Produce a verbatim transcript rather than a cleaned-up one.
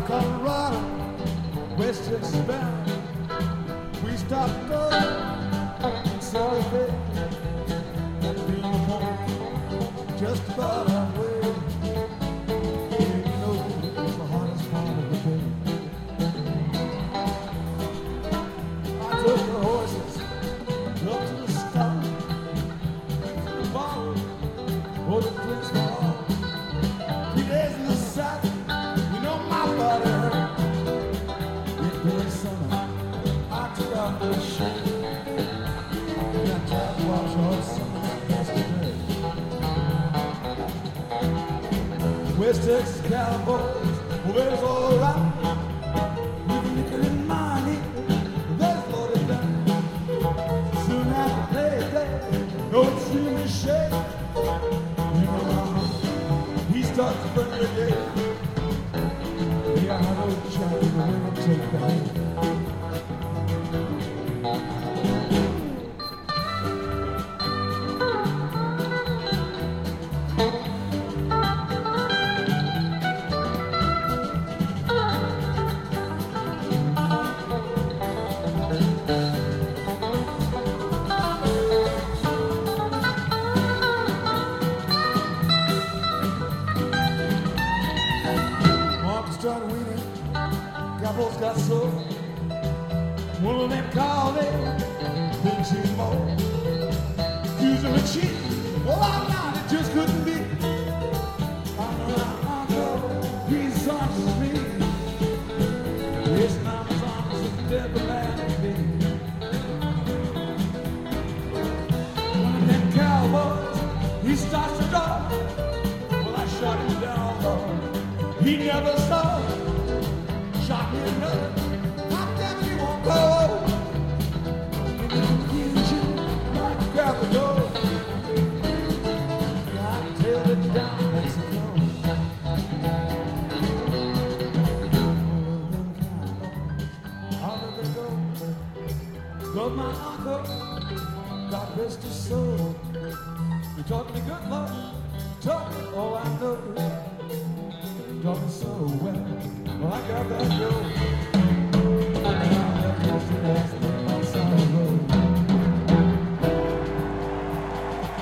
Colorado, West Texas bound. We stopped up in Santa Fe, being home just about halfway. And you know it's the hardest part of the day. I took the horses up to the stop, to the bar, or the place bar. Three days in the sack, you know my body hurt. It was summer, I took off the shirt. And I tried to wash all summer yesterday. West Texas Cowboys, well, there's all right. With a nickel in my hand, there's loaded down. Soon after payday, no extremely shake. You know how he starts to burn again. Yeah, I know the child is the way to take the hand. Started weeding, Cowboys got sold. One of them called it, didn't see more. Accused him of cheating, well I'm not, it just couldn't be. I'm around Uncle, he's songs with me. Yes, and I'm as honest as the devil man can be. One of them Cowboys, he starts to draw. Well I shot him down, Lord. He never saw. Shot me another. How damn he won't go? In the confusion, like to grab the door. I tailed it down Mexico. How did they go? But my uncle, God rest his soul, he taught me good luck. Taught me all I know. Taught me so well. Well, I got that girl.